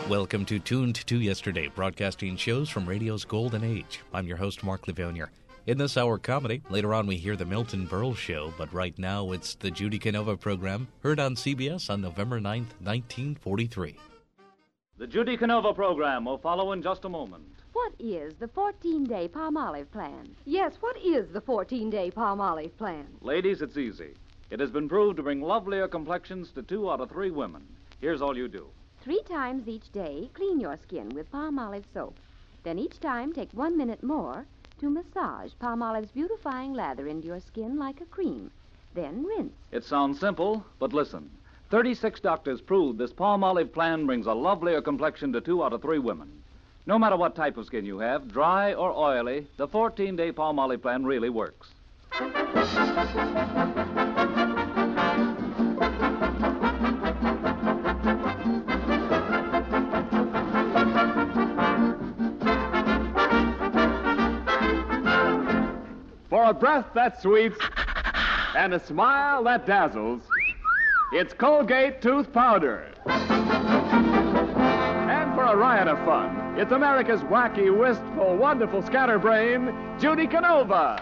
Welcome to Tuned to Yesterday, broadcasting shows from radio's golden age. I'm your host, Mark Livonia. In this hour comedy, later on we hear the Milton Berle Show, but right now it's the Judy Canova program, heard on CBS on November 9th, 1943. The Judy Canova program will follow in just a moment. What is the 14-day Palmolive plan? Yes, what is the 14-day Palmolive plan? Ladies, it's easy. It has been proved to bring lovelier complexions to 2 out of 3 women. Here's all you do. 3 times each day, clean your skin with Palmolive soap. Then each time, take 1 minute more to massage Palmolive's beautifying lather into your skin like a cream. Then rinse. It sounds simple, but listen. 36 doctors proved this Palmolive plan brings a lovelier complexion to 2 out of 3 women. No matter what type of skin you have, dry or oily, the 14-day Palmolive plan really works. For a breath that sweets and a smile that dazzles, it's Colgate Tooth Powder. And for a riot of fun, it's America's wacky, wistful, wonderful scatterbrain, Judy Canova.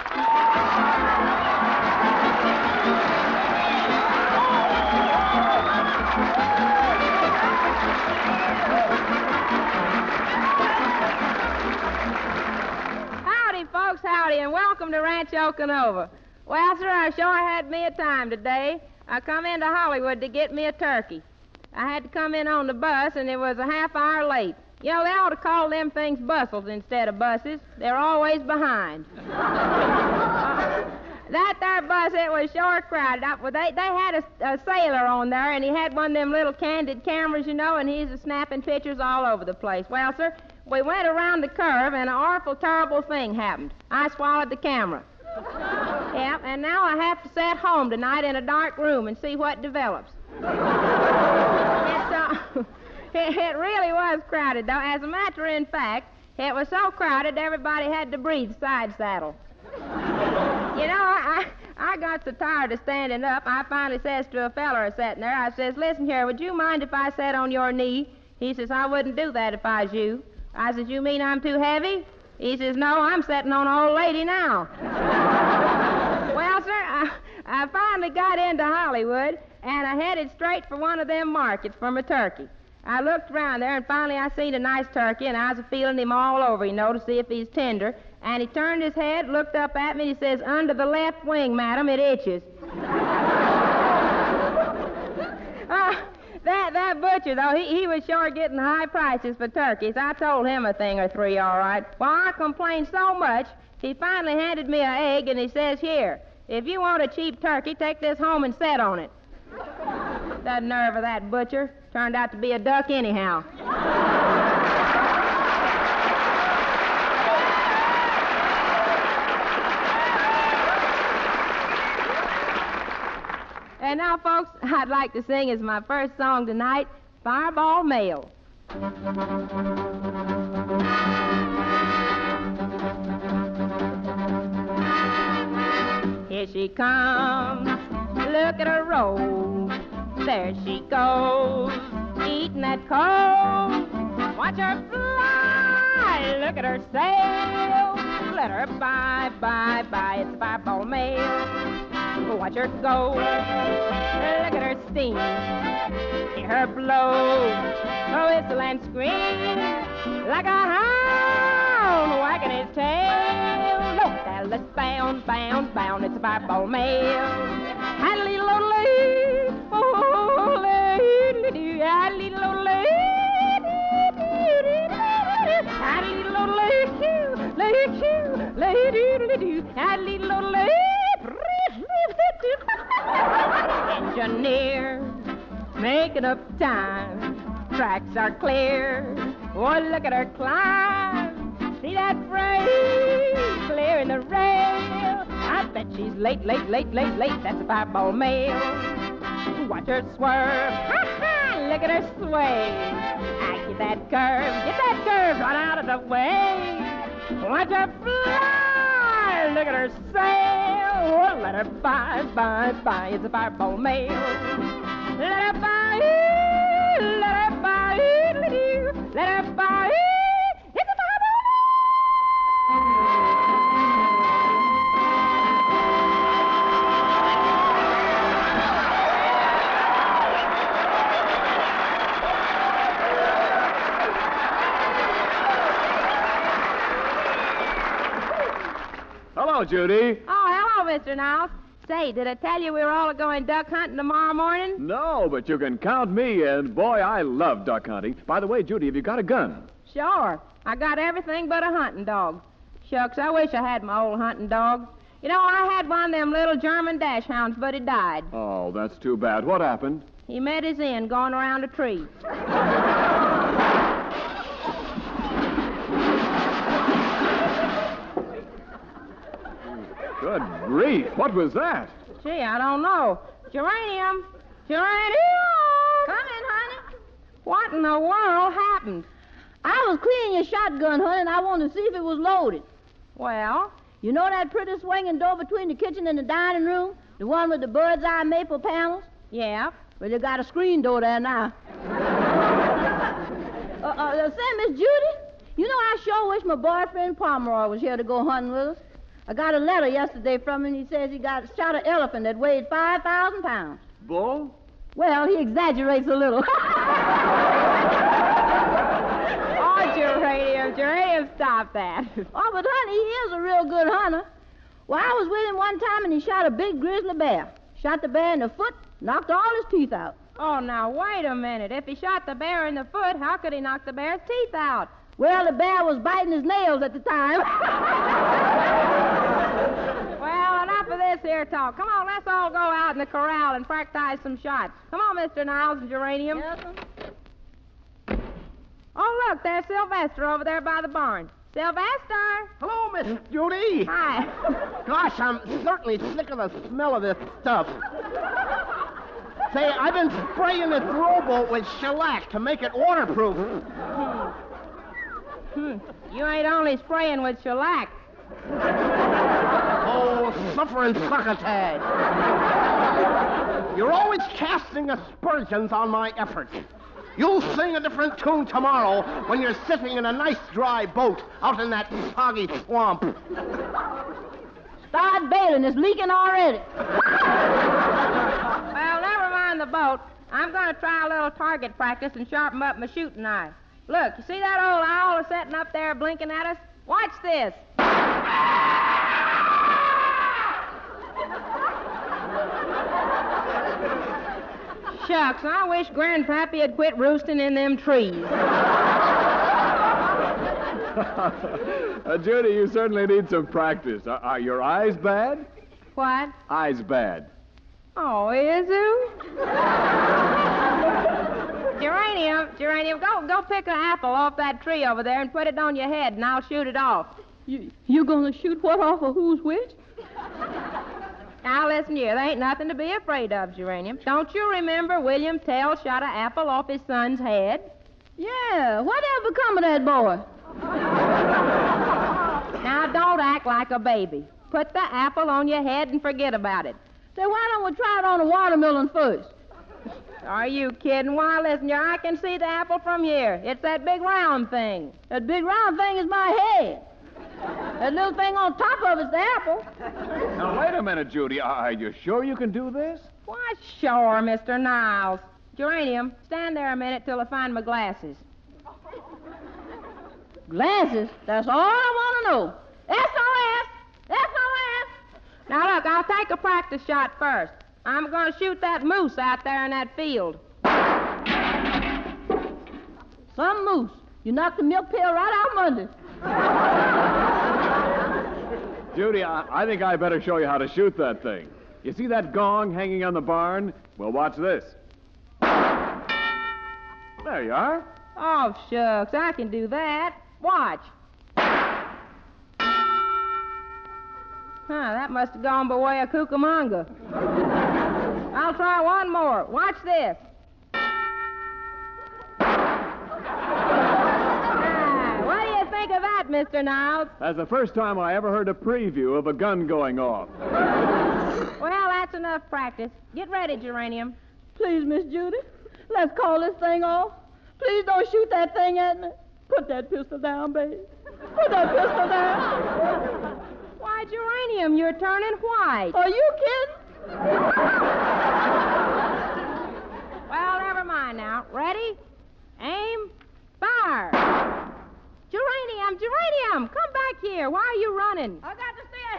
Folks, howdy, and welcome to Rancho Canova. Well, sir, I sure had me a time today. I come into Hollywood to get me a turkey. I had to come in on the bus, and it was a half hour late. You know, they ought to call them things bustles instead of buses. They're always behind. That there bus, it was sure crowded up. Well, they had a sailor on there, and he had one of them little candid cameras, you know, and he's snapping pictures all over the place. Well, sir, we went around the curve, and an awful terrible thing happened. I swallowed the camera. Yep, and now I have to stay at home tonight in a dark room and see what develops. It really was crowded, though. As a matter of fact, it was so crowded everybody had to breathe side saddle. You know, I got so tired of standing up, I finally says to a feller sitting there, I says, listen here, would you mind if I sat on your knee? He says, I wouldn't do that if I was you. I says, you mean I'm too heavy? He says, no, I'm sitting on an old lady now. Well, sir, I finally got into Hollywood, and I headed straight for one of them markets for my turkey. I looked around there, and finally I seen a nice turkey, and I was feeling him all over, you know, to see if he's tender. And he turned his head, looked up at me, and he says, under the left wing, madam, it itches. That butcher, though, he was sure getting high prices for turkeys. I told him a thing or 3, all right. Well, I complained so much, he finally handed me an egg, and he says, here, if you want a cheap turkey, take this home and set on it. The nerve of that butcher. Turned out to be a duck anyhow. And now, folks, I'd like to sing as my first song tonight, Fireball Mail. Here she comes, look at her roll. There she goes, eating that coal. Watch her fly, look at her sail. Let her by, it's Fireball Mail. Watch her go, look at her steam. Hear her blow, her whistle and scream. Like a hound wagging his tail. Look, Dallas bound, it's Fireball Mail. Hallelujah, oh, lady, hallelujah, engineer, making up time. Tracks are clear. Oh, look at her climb. See that freight clearing the rail. I bet she's late. That's a Fireball Mail. Watch her swerve. Look at her sway. Get that curve, run out of the way. Watch her fly, look at her sail. Oh, let her by, it's a Fireball Mail. Let her by, Let her fire. It's a Hello, Judy. Oh, hello, Mr. Niles. Say, did I tell you we were all going duck hunting tomorrow morning? No, but you can count me in. Boy, I love duck hunting. By the way, Judy, have you got a gun? Sure. I got everything but a hunting dog. Shucks, I wish I had my old hunting dog. You know, I had one of them little German dash hounds, but he died. Oh, that's too bad. What happened? He met his end going around a tree. Good grief. What was that? Gee, I don't know. Geranium! Geranium! Come in, honey. What in the world happened? I was cleaning your shotgun, honey, and I wanted to see if it was loaded. Well, You know that pretty swinging door between the kitchen and the dining room? The one with the bird's eye maple panels? yeah. Well, you got a screen door there now. Say, Miss Judy, you know I sure wish my boyfriend Pomeroy was here to go hunting with us. I got a letter yesterday from him. He says he shot an elephant that weighed 5,000 pounds. Bull? Well, he exaggerates a little. Oh, Geranium, stop that. Oh, but honey, he is a real good hunter. Well, I was with him one time and he shot a big grizzly bear. Shot the bear in the foot, knocked all his teeth out. Oh, now, wait a minute. If he shot the bear in the foot, how could he knock the bear's teeth out? Well, the bear was biting his nails at the time. Well, enough of this here talk. Come on, let's all go out in the corral and practice some shots. Come on, Mr. Niles and Geranium. Yes, sir. Oh, look, there's Sylvester over there by the barn. Sylvester! Hello, Miss Judy. Hi. Gosh, I'm certainly sick of the smell of this stuff. Say, I've been spraying this rowboat with shellac to make it waterproof. You ain't only spraying with shellac. Oh, suffering succotash. You're always casting aspersions on my efforts. You'll sing a different tune tomorrow when you're sitting in a nice dry boat out in that soggy swamp. Start bailing. It's leaking already. Well, never mind the boat. I'm going to try a little target practice and sharpen up my shooting eye. Look, you see that old owl sitting up there blinking at us? Watch this. Shucks, I wish Grandpappy had quit roosting in them trees. Judy, you certainly need some practice. Are your eyes bad? What? Eyes bad. Oh, is you? Geranium, go pick an apple off that tree over there and put it on your head, and I'll shoot it off. You gonna shoot what off of who's which? Now, listen here, there ain't nothing to be afraid of, Geranium. Don't you remember William Tell shot an apple off his son's head? Yeah, whatever become of that boy? Now, don't act like a baby. Put the apple on your head and forget about it. Say, why don't we try it on a watermelon first? Are you kidding? Why, listen here, I can see the apple from here. It's that big round thing. That big round thing is my head. That little thing on top of it's the apple. Now, wait a minute, Judy. Are you sure you can do this? Why, sure, Mr. Niles. Geranium, stand there a minute till I find my glasses. Glasses? That's all I want to know. SOS! SOS! Now, look, I'll take a practice shot first. I'm going to shoot that moose out there in that field. Some moose. You knocked the milk pail right out from under. Judy, I think I better show you how to shoot that thing. You see that gong hanging on the barn? Well, watch this. There you are. Oh, shucks, I can do that. Watch. That must have gone by way of Cucamonga. I'll try one more. Watch this. What do you think of that, Mr. Niles? That's the first time I ever heard a preview of a gun going off. Well, that's enough practice. Get ready, Geranium. Please, Miss Judy, let's call this thing off. Please don't shoot that thing at me. Put that pistol down, baby. Put that pistol down. Why, Geranium, you're turning white. Are you kidding? Well, never mind now. Ready? Aim. Fire. Geranium, come back here. Why are you running? I got to stay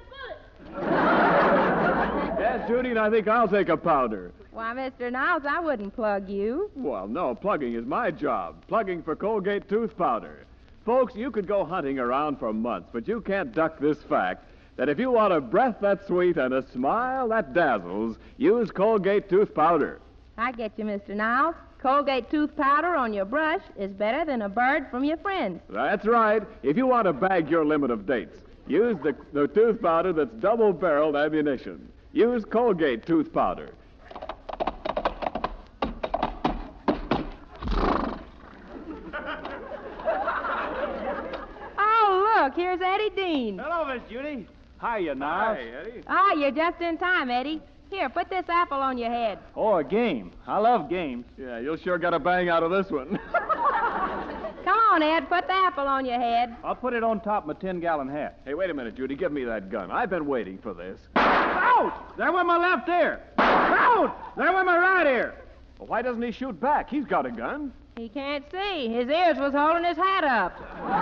ahead of this bullet. Yes, Judy, and I think I'll take a powder. Why, Mr. Niles, I wouldn't plug you. Well, no, plugging is my job. Plugging for Colgate tooth powder. Folks, you could go hunting around for months, but you can't duck this fact that if you want a breath that's sweet and a smile that dazzles, use Colgate tooth powder. I get you, Mr. Niles. Colgate tooth powder on your brush is better than a bird from your friends. That's right. If you want to bag your limit of dates, use the tooth powder that's double-barreled ammunition. Use Colgate tooth powder. Oh, look, here's Eddie Dean. Hello, Miss Judy. Hiya, Niles. Hi, Eddie. Oh, you're just in time, Eddie. Here, put this apple on your head. Oh, a game. I love games. Yeah, you'll sure get a bang out of this one. Come on, Ed, put the apple on your head. I'll put it on top of my 10-gallon hat. Hey, wait a minute, Judy. Give me that gun. I've been waiting for this. Out! There went my left ear. Out! There went my right ear. Well, why doesn't he shoot back? He's got a gun. He can't see. His ears was holding his hat up.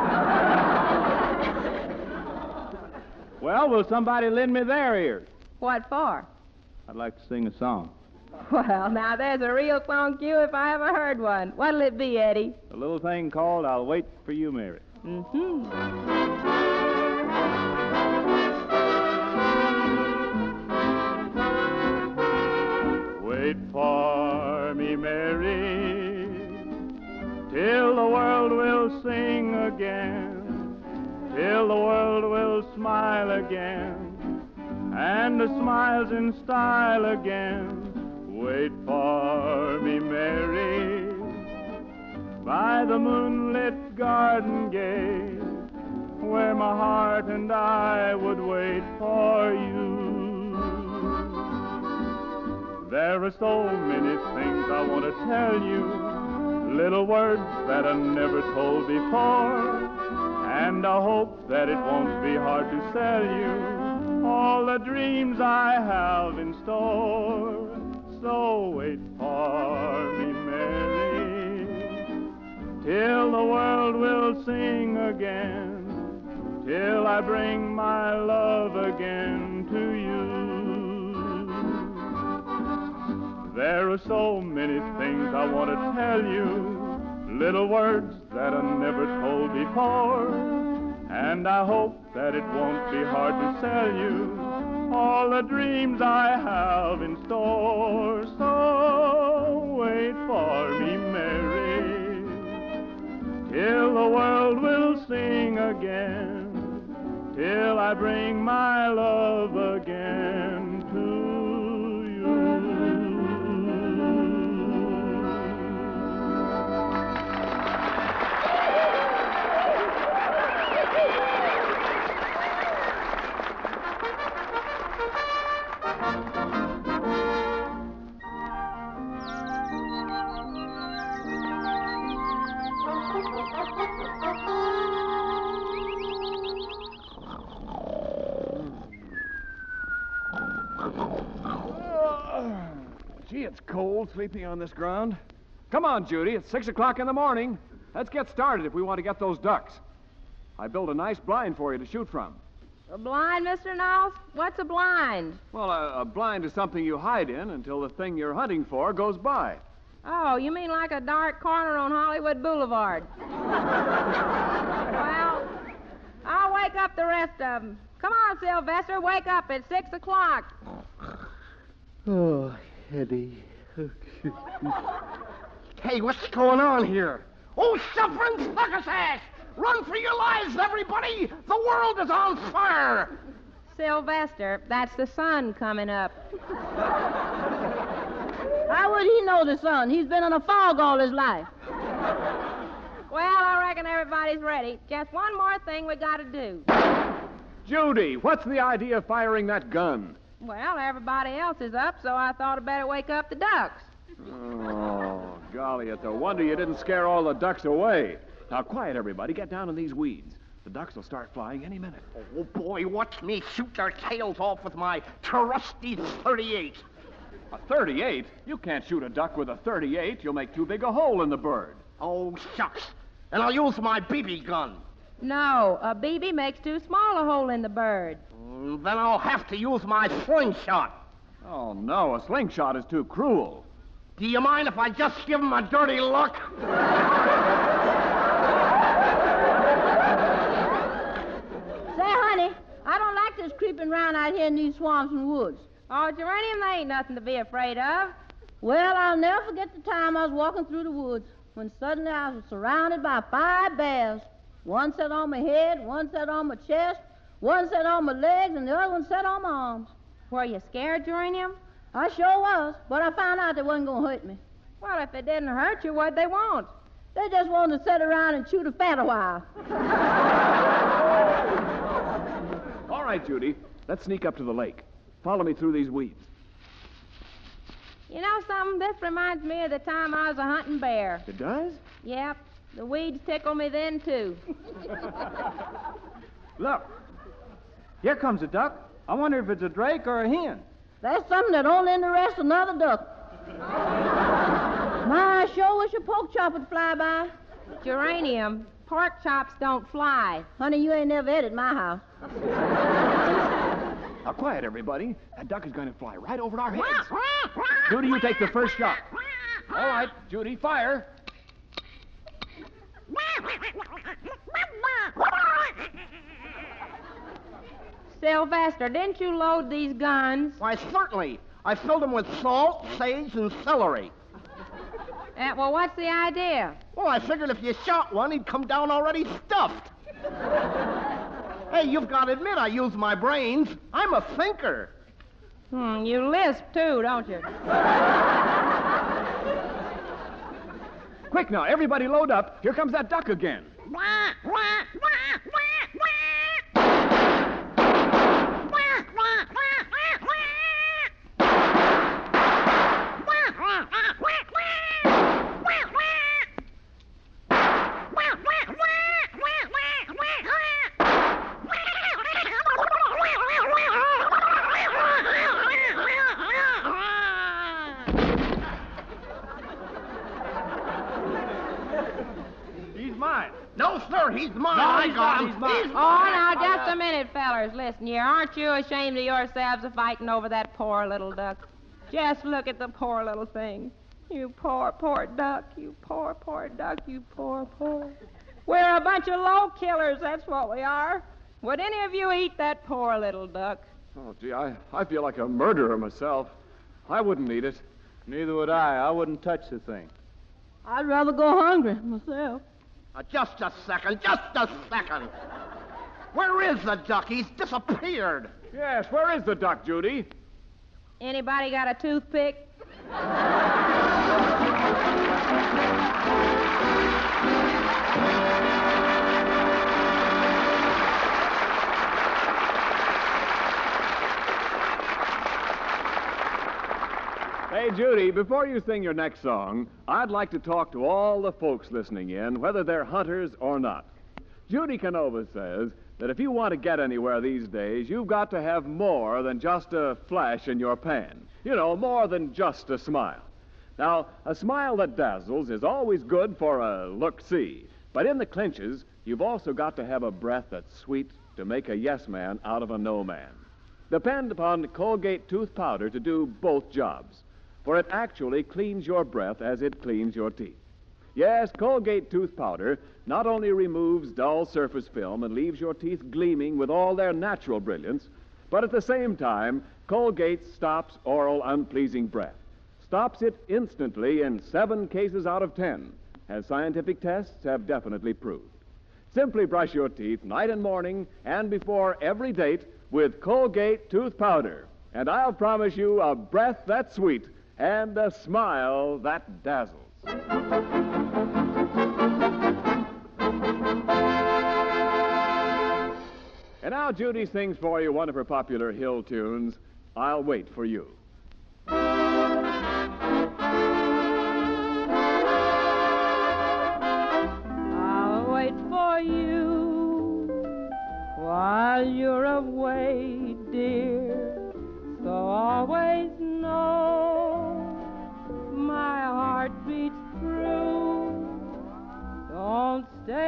Well, will somebody lend me their ears? What for? I'd like to sing a song. Well, now there's a real song cue if I ever heard one. What'll it be, Eddie? A little thing called I'll Wait for You, Mary. Mm-hmm. Wait for me, Mary, till the world will sing again, till the world will smile again, and the smiles in style again. Wait for me, Mary, by the moonlit garden gate, where my heart and I would wait for you. There are so many things I want to tell you, little words that I never told before, and I hope that it won't be hard to tell you all the dreams I have in store. So wait for me, Mary, till the world will sing again, till I bring my love again to you. There are so many things I want to tell you, little words that I never told before, and I hope that it won't be hard to tell you all the dreams I have in store. So wait for me, Mary, till the world will sing again, till I bring my love again to you. Gee, it's cold sleeping on this ground. Come on, Judy. It's 6 o'clock in the morning. Let's get started if we want to get those ducks. I built a nice blind for you to shoot from. A blind, Mr. Niles? What's a blind? Well, a blind is something you hide in until the thing you're hunting for goes by. Oh, you mean like a dark corner on Hollywood Boulevard? Well, I'll wake up the rest of them. Come on, Sylvester, wake up. It's 6 o'clock. Oh, Eddie. Hey, what's going on here? Oh, suffering sucker ass! Run for your lives, everybody! The world is on fire! Sylvester, that's the sun coming up. How would he know the sun? He's been in a fog all his life. Well, I reckon everybody's ready. Just one more thing we got to do. Judy, what's the idea of firing that gun? Well, everybody else is up, so I thought I'd better wake up the ducks. Oh, Golly, it's a wonder you didn't scare all the ducks away. Now, quiet, everybody. Get down in these weeds. The ducks will start flying any minute. Oh, boy, watch me shoot their tails off with my trusty 38. A 38? You can't shoot a duck with a 38. You'll make too big a hole in the bird. Oh, shucks. And I'll use my BB gun. No, a BB makes too small a hole in the bird. Then I'll have to use my slingshot. Oh, no, a slingshot is too cruel. Do you mind if I just give him a dirty look? Say, honey, I don't like this creeping around out here in these swamps and woods. Oh, Geranium, there ain't nothing to be afraid of. Well, I'll never forget the time I was walking through the woods when suddenly I was surrounded by 5 bears. One sat on my head, one sat on my chest, one sat on my legs, and the other one sat on my arms. Were you scared, Geranium? I sure was, but I found out they wasn't going to hurt me. Well, if they didn't hurt you, what'd they want? They just wanted to sit around and chew the fat a while. All right, Judy, let's sneak up to the lake. Follow me through these weeds. You know something? This reminds me of the time I was a hunting bear. It does? Yep. The weeds tickle me then, too. Look, here comes a duck. I wonder if it's a drake or a hen. That's something that only interests another duck. My, I sure wish a pork chop would fly by. Geranium, pork chops don't fly. Honey, you ain't never ate at my house. Now, quiet, everybody. That duck is going to fly right over our heads. Judy, you take the first shot. All right, Judy, fire. Sylvester, didn't you load these guns? Why, certainly. I filled them with salt, sage, and celery. Well, what's the idea? Well, I figured if you shot one, he'd come down already stuffed. Hey, you've got to admit I use my brains. I'm a thinker. You lisp, too, don't you? Quick now, everybody load up. Here comes that duck again. No, sir, he's mine. I got him. He's mine. Now, just a minute, fellers. Listen here. Aren't you ashamed of yourselves of fighting over that poor little duck? Just look at the poor little thing. You poor, poor duck. You poor, poor duck. You poor, poor. We're a bunch of low killers, that's what we are. Would any of you eat that poor little duck? Oh, gee, I feel like a murderer myself. I wouldn't eat it. Neither would I. I wouldn't touch the thing. I'd rather go hungry myself. Just a second. Where is the duck? He's disappeared. Yes, where is the duck, Judy? Anybody got a toothpick? Hey, Judy, before you sing your next song, I'd like to talk to all the folks listening in, whether they're hunters or not. Judy Canova says that if you want to get anywhere these days, you've got to have more than just a flash in your pan. You know, more than just a smile. Now, a smile that dazzles is always good for a look-see. But in the clinches, you've also got to have a breath that's sweet to make a yes man out of a no man. Depend upon Colgate tooth powder to do both jobs, for it actually cleans your breath as it cleans your teeth. Yes, Colgate tooth powder not only removes dull surface film and leaves your teeth gleaming with all their natural brilliance, but at the same time, Colgate stops oral unpleasing breath. Stops it instantly in 7 cases out of 10, as scientific tests have definitely proved. Simply brush your teeth night and morning and before every date with Colgate tooth powder, and I'll promise you a breath that's sweet and a smile that dazzles. And now Judy sings for you one of her popular hill tunes, I'll Wait for You.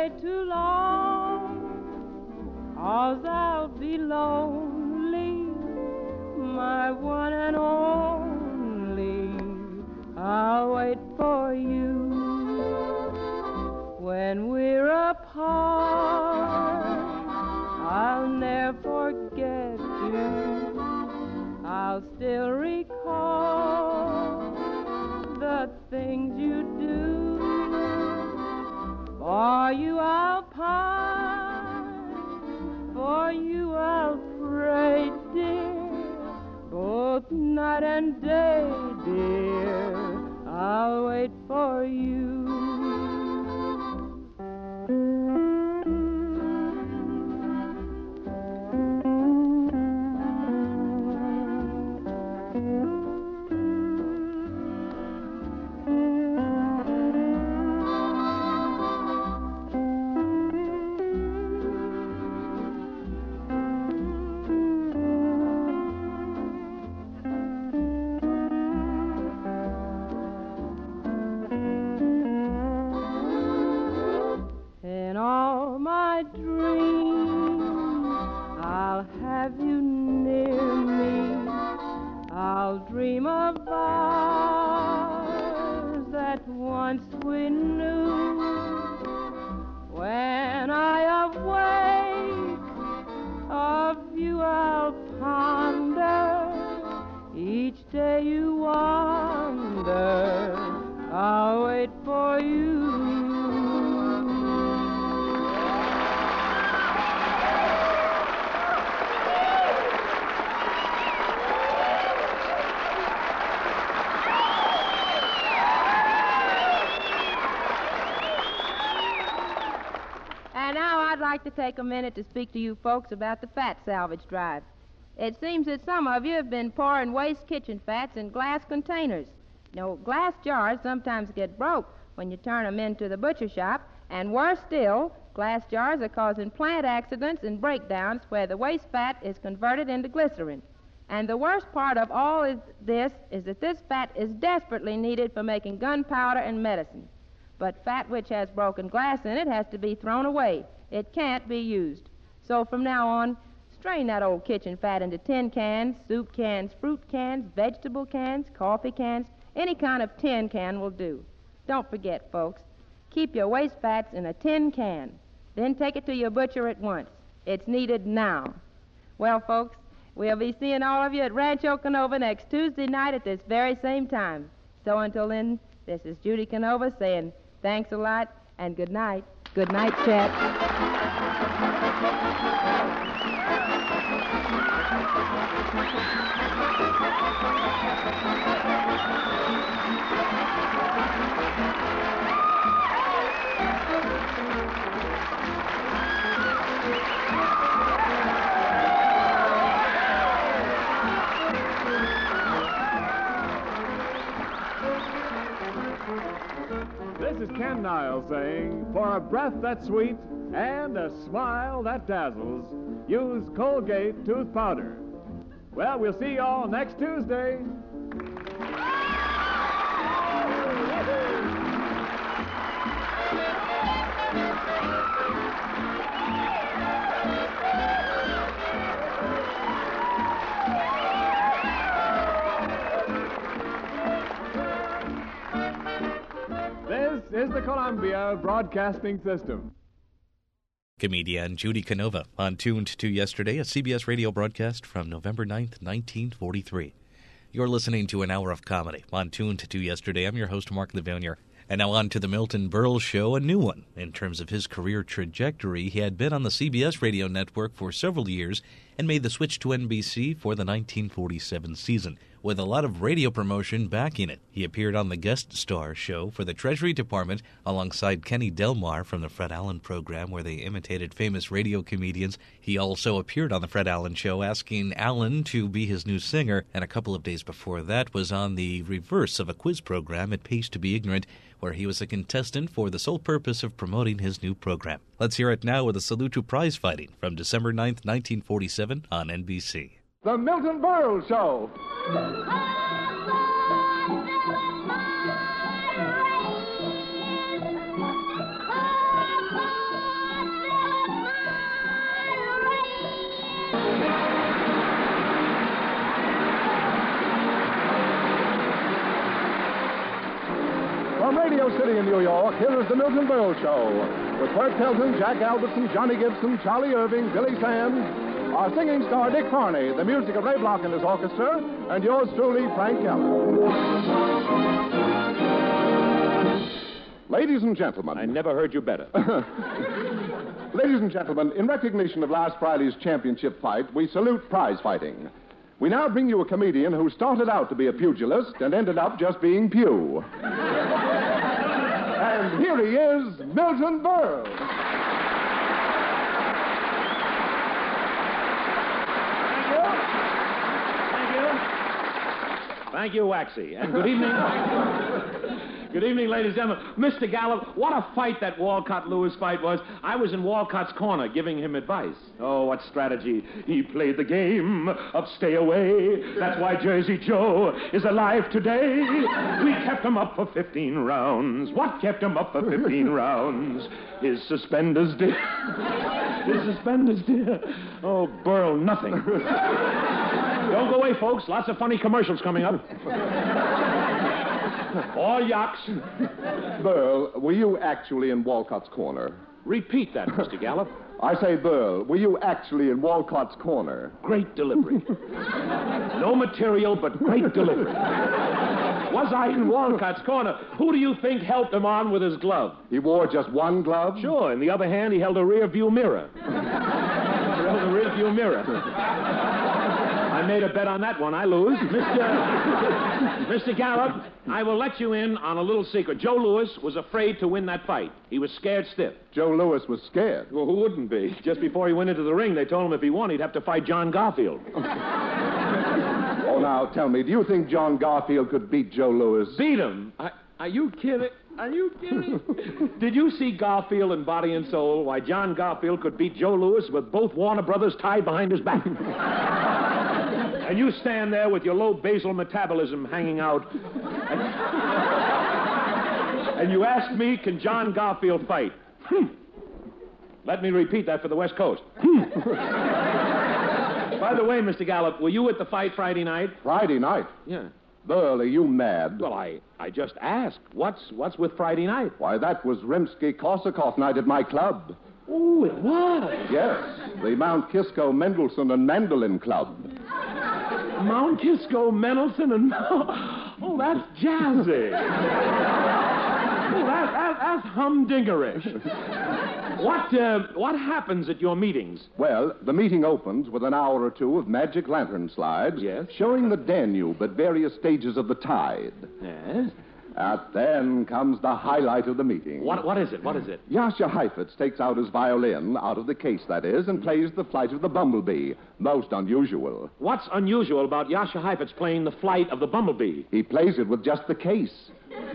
wait too long, 'cause I'll be lonely, my one and only. I'll wait for you. When we're apart, I'll never forget you. I'll still recall the things you do. For you I'll pine, for you I'll pray, dear, both night and day, dear. I'll wait for you. To take a minute to speak to you folks about the fat salvage drive. It seems that some of you have been pouring waste kitchen fats in glass containers. You know, glass jars sometimes get broke when you turn them into the butcher shop, and worse still, glass jars are causing plant accidents and breakdowns where the waste fat is converted into glycerin. And the worst part of all is that this fat is desperately needed for making gunpowder and medicine. But fat which has broken glass in it has to be thrown away. It can't be used. So from now on, strain that old kitchen fat into tin cans, soup cans, fruit cans, vegetable cans, coffee cans. Any kind of tin can will do. Don't forget, folks, keep your waste fats in a tin can. Then take it to your butcher at once. It's needed now. Well, folks, we'll be seeing all of you at Rancho Canova next Tuesday night at this very same time. So until then, this is Judy Canova saying thanks a lot and good night. Good night, Chet. This is Ken Niles saying, for a breath that's sweet and a smile that dazzles, use Colgate tooth powder. Well, we'll see you all next Tuesday. This is the Columbia Broadcasting System. Comedian Judy Canova on Tuned to Yesterday, a CBS radio broadcast from November 9th, 1943. You're listening to an hour of comedy on Tuned to Yesterday. I'm your host, Mark Livonia. And now on to the Milton Berle Show, a new one. In terms of his career trajectory, he had been on the CBS radio network for several years and made the switch to NBC for the 1947 season, with a lot of radio promotion backing it. He appeared on the Guest Star show for the Treasury Department alongside Kenny Delmar from the Fred Allen program, where they imitated famous radio comedians. He also appeared on the Fred Allen show asking Allen to be his new singer, and a couple of days before that was on the reverse of a quiz program, It Pays to Be Ignorant, where he was a contestant for the sole purpose of promoting his new program. Let's hear it now with a salute to prize fighting from December 9th, 1947 on NBC. The Milton Berle Show. From Radio City in New York, here is the Milton Berle Show. With Bert Pelton, Jack Albertson, Johnny Gibson, Charlie Irving, Billy Sands, our singing star Dick Farney, the music of Ray Block and his orchestra, and yours truly, Frank Keller. Ladies and gentlemen. I never heard you better. Ladies and gentlemen, in recognition of last Friday's championship fight, we salute prize fighting. We now bring you a comedian who started out to be a pugilist and ended up just being Pew. And here he is, Milton Berle. Thank you, Waxy. And good evening. Good evening, ladies and gentlemen. Mr. Gallup, what a fight that Walcott-Lewis fight was. I was in Walcott's corner giving him advice. Oh, what strategy. He played the game of stay away. That's why Jersey Joe is alive today. We kept him up for 15 rounds. What kept him up for 15 rounds? His suspenders, dear. His suspenders, dear. Oh, Burl, nothing. Don't go away, folks. Lots of funny commercials coming up. All yucks. Burl, were you actually in Walcott's corner? Repeat that, Mr. Gallup. I say, Burl, were you actually in Walcott's corner? Great delivery. No material, but great delivery. Was I in Walcott's corner? Who do you think helped him on with his glove? He wore just one glove? Sure. In the other hand, he held a rear view mirror. I made a bet on that one. I lose. Mr. Gallup, I will let you in on a little secret. Joe Louis was afraid to win that fight. He was scared stiff. Joe Louis was scared? Well, who wouldn't be? Just before he went into the ring, they told him if he won, he'd have to fight John Garfield. Oh, now, tell me, do you think John Garfield could beat Joe Louis? Beat him? Are you kidding? Are you kidding? Did you see Garfield in Body and Soul? Why, John Garfield could beat Joe Louis with both Warner Brothers tied behind his back. And you stand there with your low basal metabolism hanging out. And you ask me, can John Garfield fight? Let me repeat that for the West Coast. By the way, Mr. Gallup, were you at the fight Friday night? Friday night? Yeah. Burl, are you mad? Well, I just asked. What's with Friday night? Why, that was Rimsky-Korsakov night at my club. Oh, it was? Yes, the Mount Kisco, Mendelssohn, and Mandolin Club. Mount Kisco, Mendelssohn, and... Oh, that's jazzy. Oh, that's humdingerish. What happens at your meetings? Well, the meeting opens with an hour or two of magic lantern slides. Yes. Showing the Danube at various stages of the tide. Yes. And then comes the highlight of the meeting. What is it? What is it? Yasha Heifetz takes out his violin, out of the case, that is, and plays the Flight of the Bumblebee. Most unusual. What's unusual about Yasha Heifetz playing the Flight of the Bumblebee? He plays it with just the case.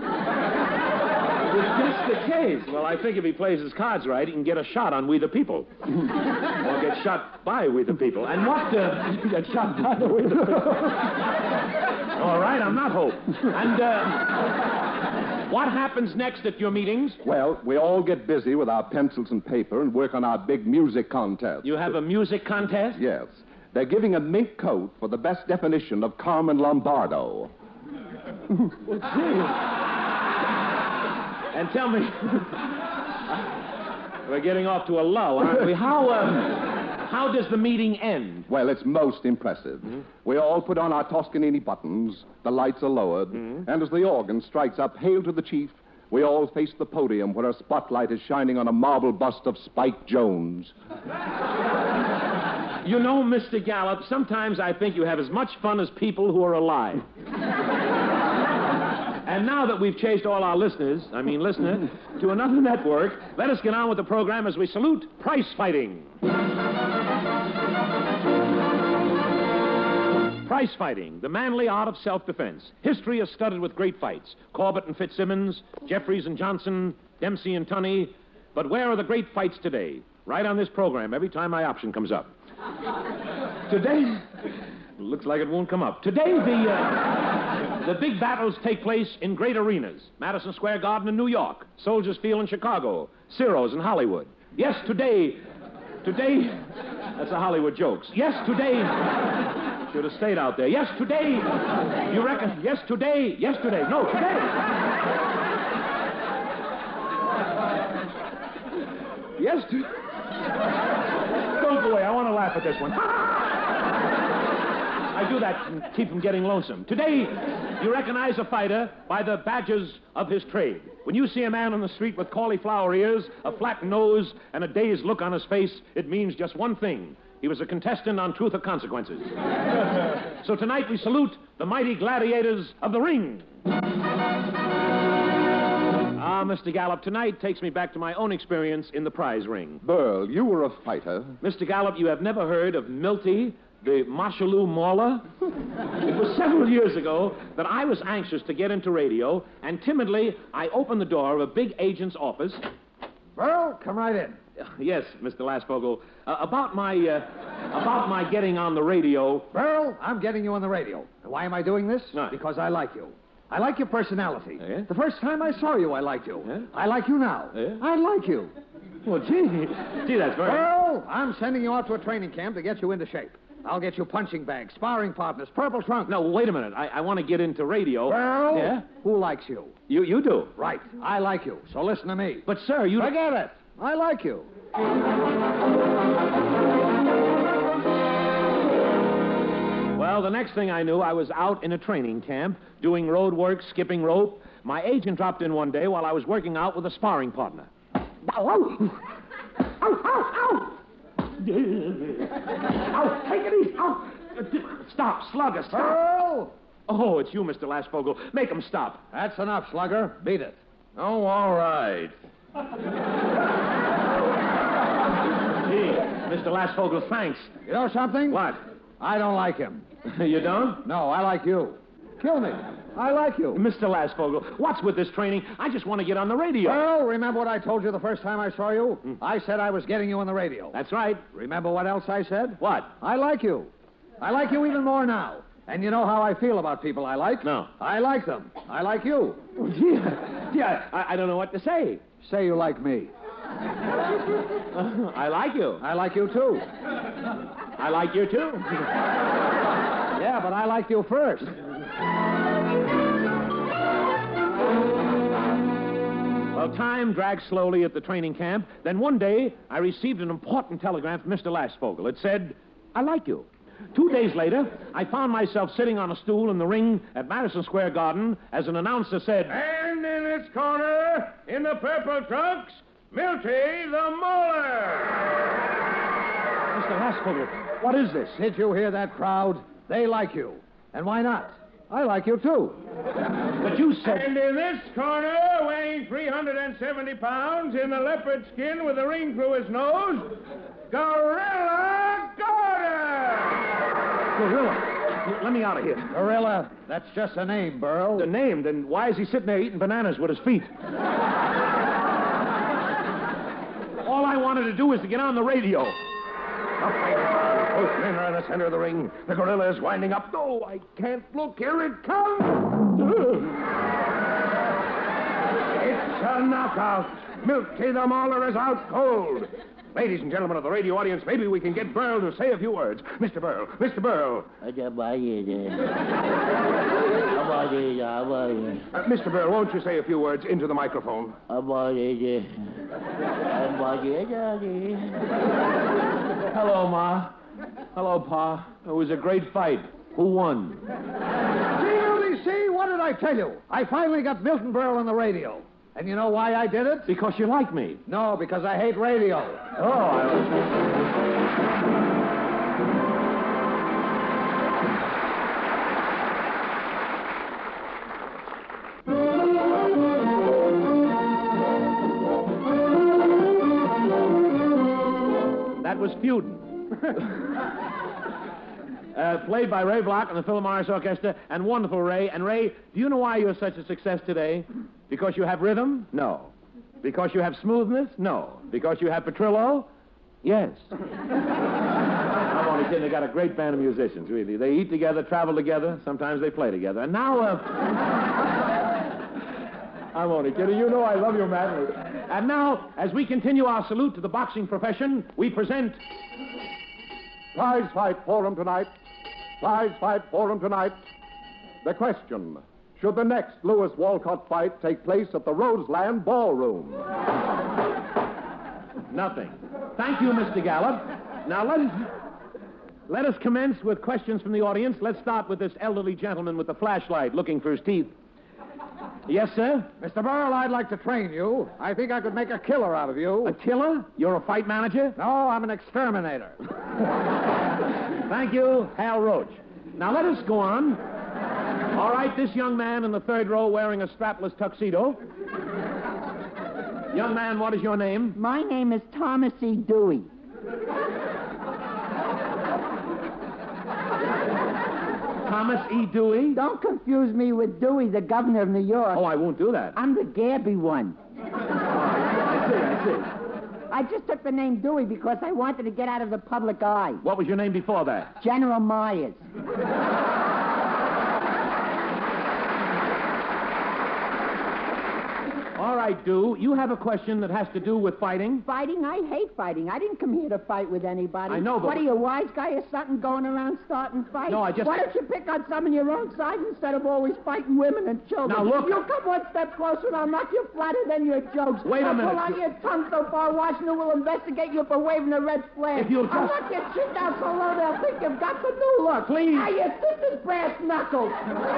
With just the case? Well, I think if he plays his cards right, he can get a shot on We the People. Or get shot by We the People. And what, get shot by the We the People. All right, I'm not Hope. And, what happens next at your meetings? Well, we all get busy with our pencils and paper and work on our big music contest. You have a music contest? Yes. They're giving a mink coat for the best definition of Carmen Lombardo. Well, gee. And tell me, we're getting off to a lull, aren't we? How does the meeting end? Well, it's most impressive. Mm-hmm. We all put on our Toscanini buttons, the lights are lowered, and as the organ strikes up Hail to the Chief, we all face the podium where a spotlight is shining on a marble bust of Spike Jones. You know, Mr. Gallup, sometimes I think you have as much fun as people who are alive. And now that we've chased all our listener, to another network, let us get on with the program as we salute prize fighting. Prize fighting, the manly art of self-defense. History is studded with great fights. Corbett and Fitzsimmons, Jeffries and Johnson, Dempsey and Tunney. But where are the great fights today? Right on this program, every time my option comes up. Today, looks like it won't come up. Today, the big battles take place in great arenas. Madison Square Garden in New York, Soldiers Field in Chicago, Ciro's in Hollywood. Yes, today, Today, that's a Hollywood jokes. Yes, today. Should have stayed out there. Yes, today. You reckon? Yes, today. Yesterday. No, today. Yes, today. Don't go away. I want to laugh at this one. I do that and keep from getting lonesome. Today, you recognize a fighter by the badges of his trade. When you see a man on the street with cauliflower ears, a flat nose, and a dazed look on his face, it means just one thing. He was a contestant on Truth or Consequences. So tonight we salute the mighty gladiators of the ring. Ah, Mr. Gallup, tonight takes me back to my own experience in the prize ring. Burl, you were a fighter. Mr. Gallup, you have never heard of Milty, the Marshalloo Mauler? It was several years ago that I was anxious to get into radio, and timidly I opened the door of a big agent's office. Burl, come right in. Yes, Mr. Lasvogel. About my getting on the radio. Burl, I'm getting you on the radio. And why am I doing this? No. Because I like you. I like your personality. Yeah? The first time I saw you, I liked you. Yeah? I like you now. Yeah? I like you. Well, gee, that's very... Burl, I'm sending you out to a training camp to get you into shape. I'll get you punching bags, sparring partners, purple trunk. No, wait a minute. I want to get into radio. Burl, Yeah? who likes you? You do. Right. I like you. So listen to me. But, sir, you... Forget it. I like you. Well, the next thing I knew, I was out in a training camp doing road work, skipping rope. My agent dropped in one day while I was working out with a sparring partner. Ow, take it easy. Ow. Stop, Slugger, stop. Burl! Oh, it's you, Mr. Lasvogel. Make him stop. That's enough, Slugger. Beat it. Oh, all right. Gee, Mr. Lasvogel, thanks. You know something? What? I don't like him. You don't? No, I like you. Kill me. I like you. Mr. Lasvogel, what's with this training? I just want to get on the radio. Well, remember what I told you the first time I saw you? I said I was getting you on the radio. That's right. Remember what else I said? What? I like you. I like you even more now. And you know how I feel about people I like? No. I like them. I like you. Gee, I don't know what to say. Say you like me. I like you. I like you, too. I like you, too. Yeah, but I liked you first. Well, time dragged slowly at the training camp. Then one day, I received an important telegram from Mr. Lasvogel. It said, I like you. 2 days later, I found myself sitting on a stool in the ring at Madison Square Garden as an announcer said, And in its corner, in the purple trunks, Milty the Mauler. Mr. Lasvogel, what is this? Did you hear that crowd? They like you. And why not? I like you, too. But you said... And in this corner, weighing 370 pounds, in the leopard skin with a ring through his nose, Gorilla Gordon! Gorilla? Let me out of here. Gorilla, that's just a name, Burl. The name? Then why is he sitting there eating bananas with his feet? All I wanted to do was to get on the radio. Both men are in the center of the ring. The gorilla is winding up. No, I can't look. Here it comes. It's a knockout. Milty the Mauler is out cold. Ladies and gentlemen of the radio audience, maybe we can get Burl to say a few words. Mr. Burl. Mr. Burl. Mr. Burl, won't you say a few words into the microphone? Hello, Ma. Hello, Pa. It was a great fight. Who won? See, what did I tell you? I finally got Milton Berle on the radio. And you know why I did it? Because you like me. No, because I hate radio. That was Feudin. Played by Ray Block and the Philip Morris Orchestra, and wonderful Ray. And Ray, do you know why you're such a success today? Because you have rhythm? No. Because you have smoothness? No. Because you have Petrillo? Yes. I'm only kidding. They got a great band of musicians, really. They eat together, travel together. Sometimes they play together. And now, I'm only kidding. You know I love you madly. And now, as we continue our salute to the boxing profession, we present... Prize fight for him tonight. Prize fight for him tonight. The question, should the next Lewis Walcott fight take place at the Roseland Ballroom? Nothing. Thank you, Mr. Gallup. Now, let us commence with questions from the audience. Let's start with this elderly gentleman with the flashlight looking for his teeth. Yes, sir? Mr. Burl, I'd like to train you. I think I could make a killer out of you. A killer? You're a fight manager? No, I'm an exterminator. Thank you, Hal Roach. Now, let us go on. All right, this young man in the third row wearing a strapless tuxedo. Young man, what is your name? My name is Thomas E. Dewey. Thomas E. Dewey? Don't confuse me with Dewey, the governor of New York. Oh, I won't do that. I'm the Gabby one. I see. I just took the name Dewey because I wanted to get out of the public eye. What was your name before that? General Myers. All right, Dew, you have a question that has to do with fighting? Fighting? I hate fighting. I didn't come here to fight with anybody. I know, but... What are you, a wise guy or something, going around starting fights? No, I just... Why don't you pick on some on your own side instead of always fighting women and children? Now, look... You come one step closer and I'll knock you flatter than your jokes. Wait a minute. Pull out your tongue so far, Washington will investigate you for waving a red flag. If you'll just... I'll knock your chin down so low they'll think you've got the new look. Please. Now, your sister's brass knuckles.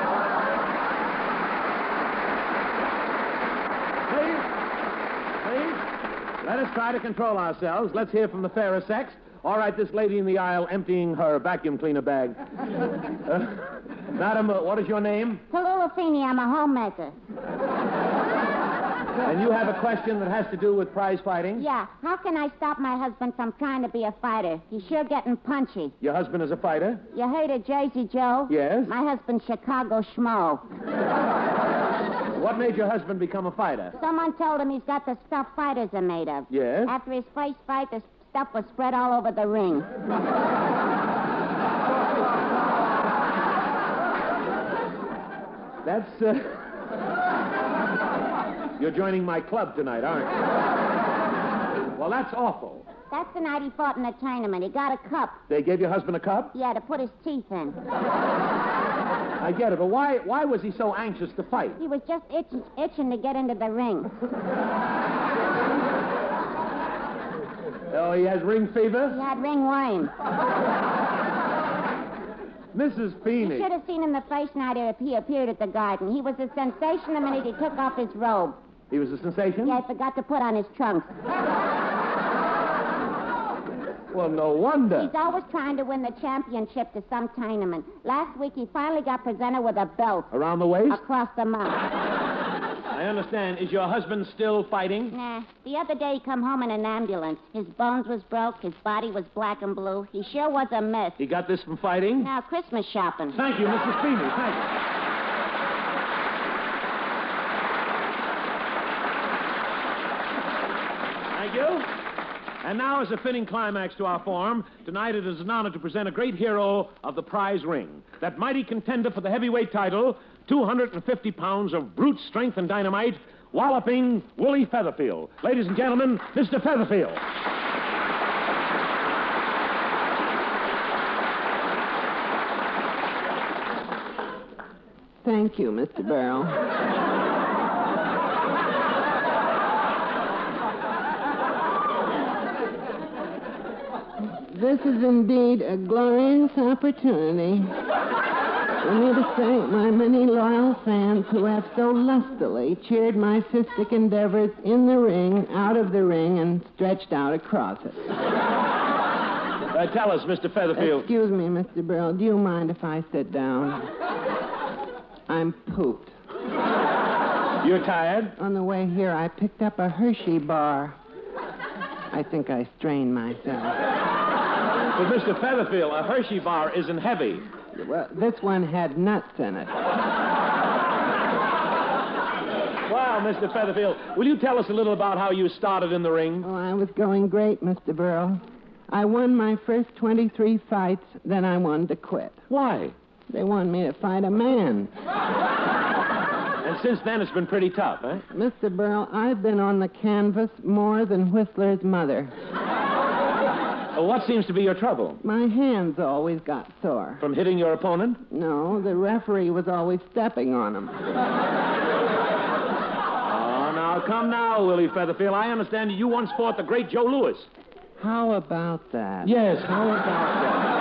Let us try to control ourselves. Let's hear from the fairer sex. All right, this lady in the aisle emptying her vacuum cleaner bag. Madam, what is your name? Tallulah Feeney. I'm a homemaker. And you have a question that has to do with prize fighting? Yeah. How can I stop my husband from trying to be a fighter? He's sure getting punchy. Your husband is a fighter? You heard of Jersey Joe? Yes. My husband's Chicago Schmo. What made your husband become a fighter? Someone told him he's got the stuff fighters are made of. Yes? After his first fight, the stuff was spread all over the ring. That's, You're joining my club tonight, aren't you? Well, that's awful. That's the night he fought in the tournament. He got a cup. They gave your husband a cup? Yeah, to put his teeth in. I get it, but why was he so anxious to fight? He was just itching to get into the ring. Oh, he has ring fever? He had ringworm. Mrs. Feeney. You should have seen him the first night he appeared at the Garden. He was a sensation the minute he took off his robe. He was a sensation? Yeah, I forgot to put on his trunks. Well, no wonder. He's always trying to win the championship to some tournament. Last week, he finally got presented with a belt. Around the waist? Across the mouth. I understand. Is your husband still fighting? Nah. The other day, he come home in an ambulance. His bones was broke. His body was black and blue. He sure was a mess. He got this from fighting? Now, Christmas shopping. Thank you, Mrs. Feeney. Thank you. Thank you. And now, as a fitting climax to our forum, tonight it is an honor to present a great hero of the prize ring. That mighty contender for the heavyweight title, 250 pounds of brute strength and dynamite, walloping Willie Featherfield. Ladies and gentlemen, Mr. Featherfield. Thank you, Mr. Barrow. This is indeed a glorious opportunity for me to thank my many loyal fans who have so lustily cheered my fistic endeavors in the ring, out of the ring, and stretched out across it. Tell us, Mr. Featherfield. Excuse me, Mr. Burrell. Do you mind if I sit down? I'm pooped. You're tired? On the way here, I picked up a Hershey bar. I think I strained myself. But, Mr. Featherfield, a Hershey bar isn't heavy. Well, this one had nuts in it. Wow, Mr. Featherfield, will you tell us a little about how you started in the ring? Oh, I was going great, Mr. Burrell. I won my first 23 fights, then I wanted to quit. Why? They wanted me to fight a man. And since then, it's been pretty tough, eh? Mr. Burl, I've been on the canvas more than Whistler's mother. What seems to be your trouble? My hands always got sore. From hitting your opponent? No, the referee was always stepping on them. Oh, now, come now, Willie Featherfield. I understand you once fought the great Joe Louis. How about that? Yes, how about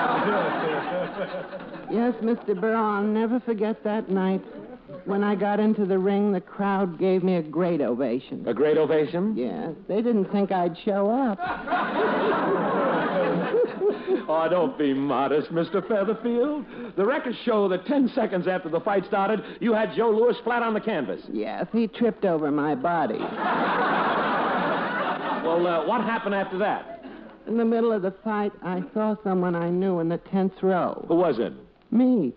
that? Yes, Mr. Burl, I'll never forget that night. When I got into the ring, the crowd gave me a great ovation. A great ovation? Yes. They didn't think I'd show up. Oh, don't be modest, Mr. Featherfield. The records show that 10 seconds after the fight started, you had Joe Louis flat on the canvas. Yes, he tripped over my body. Well, what happened after that? In the middle of the fight, I saw someone I knew in the 10th row. Who was it? Me.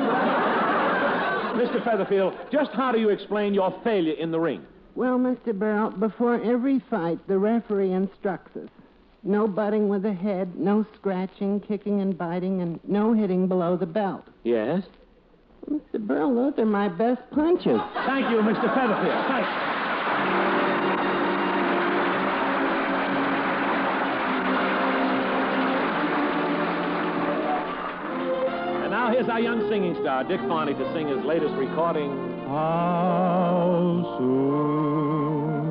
Mr. Featherfield, just how do you explain your failure in the ring? Well, Mr. Burl, before every fight, the referee instructs us. No butting with the head, no scratching, kicking and biting, and no hitting below the belt. Yes? Mr. Burl, those are my best punches. Thank you, Mr. Featherfield. Thanks. And now here's our young singing star, Dick Farney, to sing his latest recording. How soon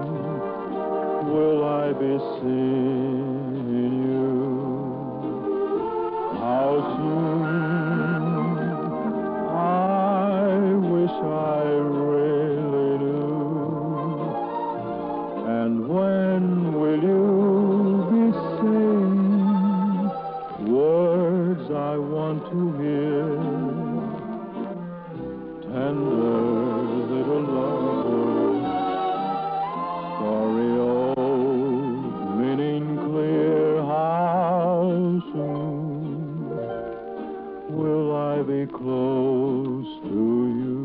will I be seeing you? How soon? I wish I really knew. And when will you be saying words I want to hear? Tender little love words, story old, meaning clear. How soon will I be close to you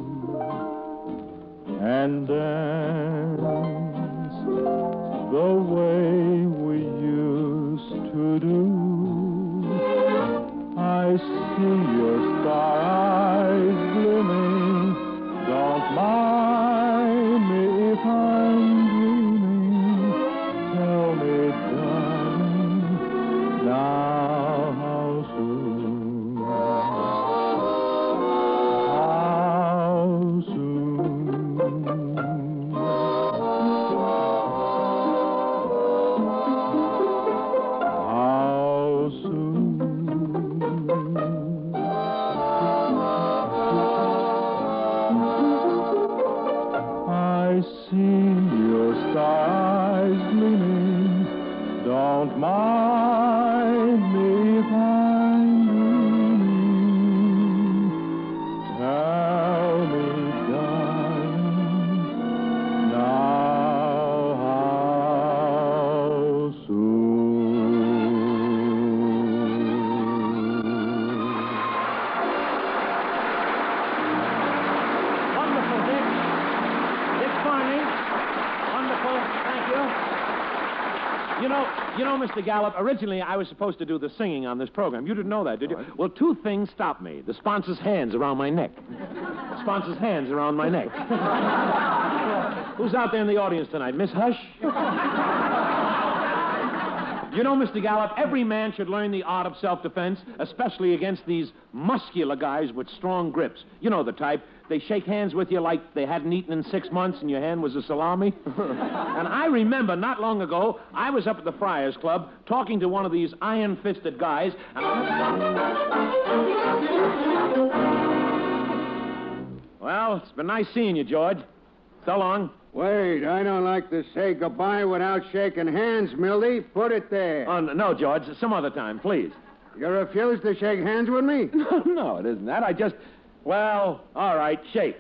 and dance the way we used to do? I see your star eyes gleaming. Don't mind me if I'm dreaming. Tell me, darling, now how soon? How I see your star eyes gleaming. Don't mind me if I'm dreaming. Tell me, darling, now how Wonderful, Dick. Dick Farney. Wonderful. Thank you. You know, Mr. Gallup, originally I was supposed to do the singing on this program. You didn't know that, did you? Well, two things stopped me. The sponsor's hands around my neck. The sponsor's hands around my neck. Who's out there in the audience tonight? Miss Hush? You know, Mr. Gallup, every man should learn the art of self-defense, especially against these muscular guys with strong grips. You know the type. They shake hands with you like they hadn't eaten in 6 months and your hand was a salami. And I remember not long ago, I was up at the Friars Club talking to one of these iron-fisted guys, and well, it's been nice seeing you, George. So long. Wait, I don't like to say goodbye without shaking hands, Mildy. Put it there. Oh, no, George. Some other time, please. You refuse to shake hands with me? No, it isn't that. I just... Well, all right, shake.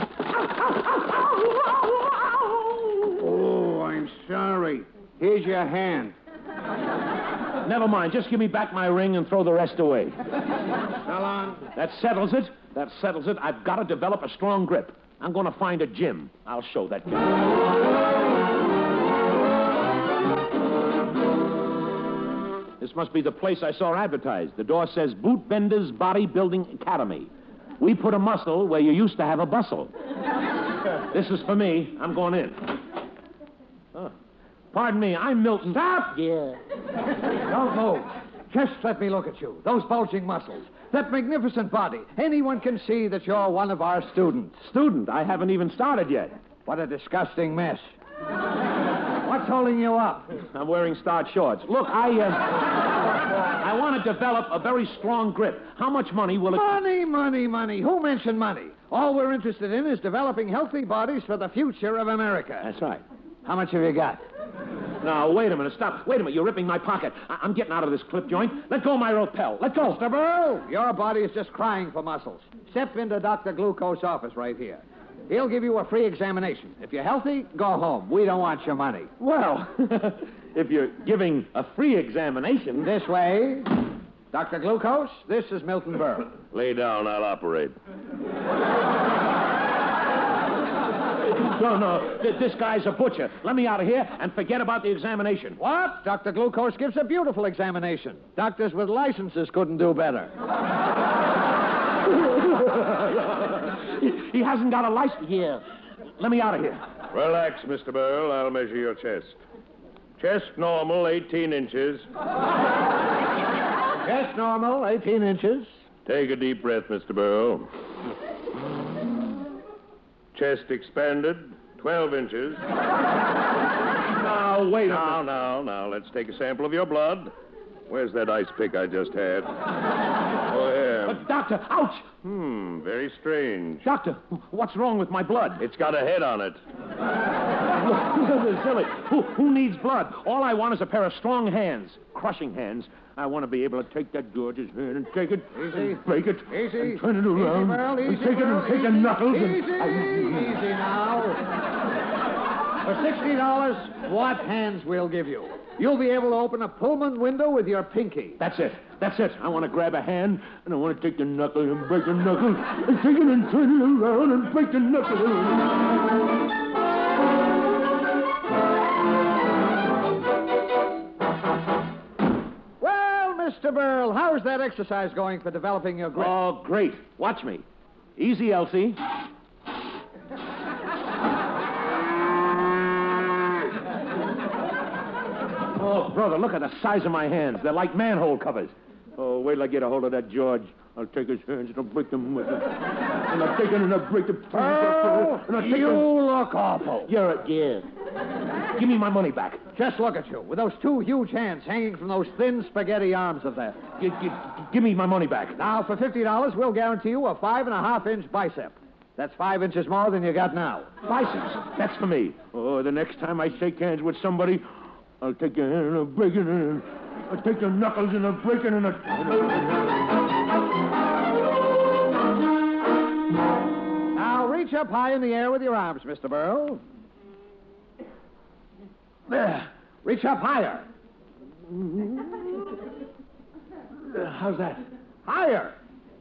Oh, I'm sorry. Here's your hand. Never mind. Just give me back my ring and throw the rest away. So long. That settles it. That settles it. I've got to develop a strong grip. I'm going to find a gym. I'll show that gym. This must be the place I saw advertised. The door says Boot Bender's Bodybuilding Academy. We put a muscle where you used to have a bustle. This is for me. I'm going in. Oh. Pardon me, I'm Milton. Stop! Yeah. Don't move. Just let me look at you. Those bulging muscles. That magnificent body. Anyone can see that you're one of our students. Student? I haven't even started yet. What a disgusting mess. What's holding you up? I'm wearing starched shorts. Look, I want to develop a very strong grip. How much money will it... Money. Who mentioned money? All we're interested in is developing healthy bodies for the future of America. That's right. How much have you got? Now, wait a minute. Stop. Wait a minute. You're ripping my pocket. I'm getting out of this clip joint. Let go of my lapel. Let go. Mr. Burl, your body is just crying for muscles. Step into Dr. Glucose's office right here. He'll give you a free examination. If you're healthy, go home. We don't want your money. Well, if you're giving a free examination... This way. Dr. Glucose, this is Milton Burl. Lay down. I'll operate. No. This guy's a butcher. Let me out of here and forget about the examination. What? Dr. Glucose gives a beautiful examination. Doctors with licenses couldn't do better. He hasn't got a license here. Let me out of here. Relax, Mr. Burl. I'll measure your chest. Chest normal, 18 inches. Chest normal, 18 inches. Take a deep breath, Mr. Burl. Chest expanded, 12 inches. Now, wait a minute. Now, let's take a sample of your blood. Where's that ice pick I just had? Oh, yeah. But, Doctor, ouch! Very strange. Doctor, what's wrong with my blood? It's got a head on it. Silly. Who needs blood? All I want is a pair of strong hands. Crushing hands. I want to be able to take that gorgeous hand and take it, easy, and break it, easy, and turn it around, easy, Burl, and easy, take it and take the knuckles. Easy now. For $60, what hands we'll give you? You'll be able to open a Pullman window with your pinky. That's it. I want to grab a hand, and I want to take the knuckle and break the knuckle, and take it and turn it around and break the knuckle. Mr. Burl, how's that exercise going for developing your grip? Oh, great. Watch me. Easy, Elsie. Oh, brother, look at the size of my hands. They're like manhole covers. Oh, wait till I get a hold of that George. I'll take his hands and I'll break them with it. And I'll take it and I'll break the... Oh, you look awful. You're a... Yeah. Give me my money back. Just look at you, with those two huge hands hanging from those thin spaghetti arms of theirs. Give me my money back. Now, for $50, we'll guarantee you a 5.5-inch bicep. That's 5 inches more than you got now. Biceps? That's for me. Oh, the next time I shake hands with somebody, I'll take your hand and I'll break it and I'll take your knuckles and I'll break it and I'll... Now, reach up high in the air with your arms, Mr. Burl. There. Reach up higher. How's that? Higher.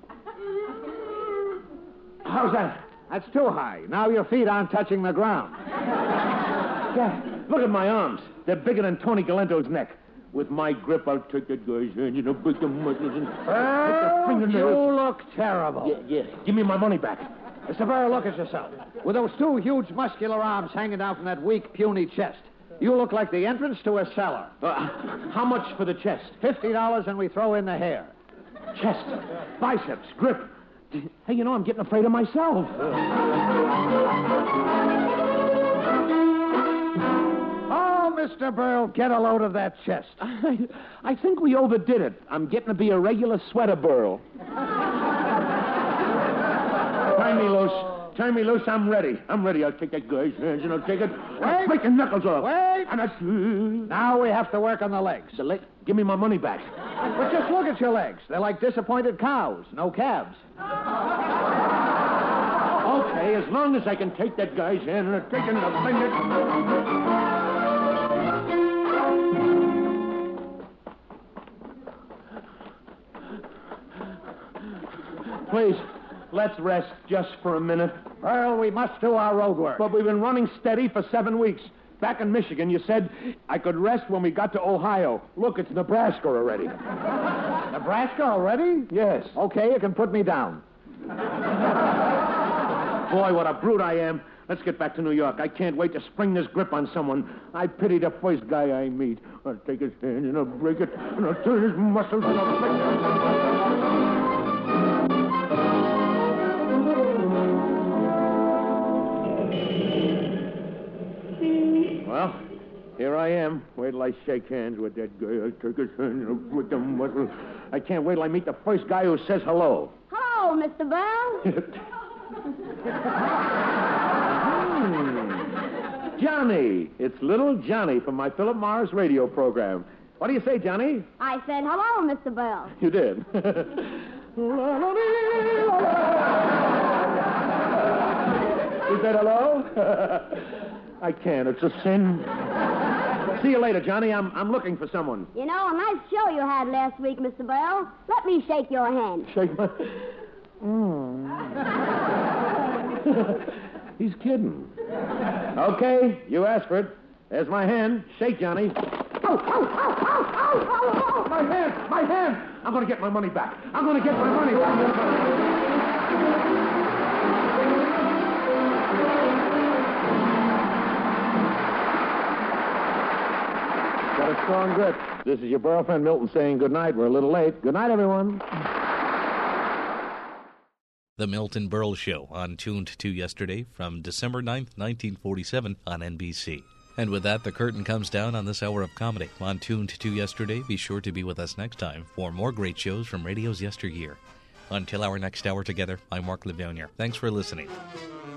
How's that? That's too high. Now your feet aren't touching the ground. Yeah, look at my arms. They're bigger than Tony Galento's neck. With my grip, I'll take that guy's hand, break the muscles and... you look terrible. Yeah. Give me my money back. Mr. Burr, look at yourself. With those two huge muscular arms hanging down from that weak, puny chest. You look like the entrance to a cellar. How much for the chest? $50 and we throw in the hair. Chest, biceps, grip. Hey, I'm getting afraid of myself. Oh, Mr. Burl, get a load of that chest. I think we overdid it. I'm getting to be a regular sweater burl. Turn me loose. Turn me loose. I'm ready. I'll take that guy's hands and I'll take it. I'll break the knuckles off. Wait. And now we have to work on the legs. The leg? Give me my money back. But just look at your legs. They're like disappointed cows. No calves. Okay, as long as I can take that guy's hand and I'll take it and I'll bend it. Please. Let's rest just for a minute. Well, we must do our road work. But we've been running steady for 7 weeks. Back in Michigan, you said I could rest when we got to Ohio. Look, it's Nebraska already. Nebraska already? Yes. Okay, you can put me down. Boy, what a brute I am. Let's get back to New York. I can't wait to spring this grip on someone. I pity the first guy I meet. I'll take his hand and I'll break it, and I'll turn his muscles and I'll break it. Well, here I am. Wait till I shake hands with that guy. I'll take his hand and I'll break the muscles. I can't wait till I meet the first guy who says hello. Hello, Mr. Bell. Johnny. It's little Johnny from my Philip Morris radio program. What do you say, Johnny? I said hello, Mr. Bell. You did. You said hello? I can't. It's a sin. See you later, Johnny. I'm looking for someone. You know, a nice show you had last week, Mr. Bell. Let me shake your hand. Shake my... He's kidding. Okay, you asked for it. There's my hand. Shake, Johnny. Oh, my hand! My hand! I'm going to get my money back. I'm going to get my money back. Got a strong grip. This is your Burl friend Milton saying good night. We're a little late. Good night, everyone. The Milton Berle Show on Tuned to Yesterday from December 9th, 1947 on NBC. And with that, the curtain comes down on this hour of comedy. On Tuned to Yesterday, be sure to be with us next time for more great shows from radio's yesteryear. Until our next hour together, I'm Mark Livonia. Thanks for listening.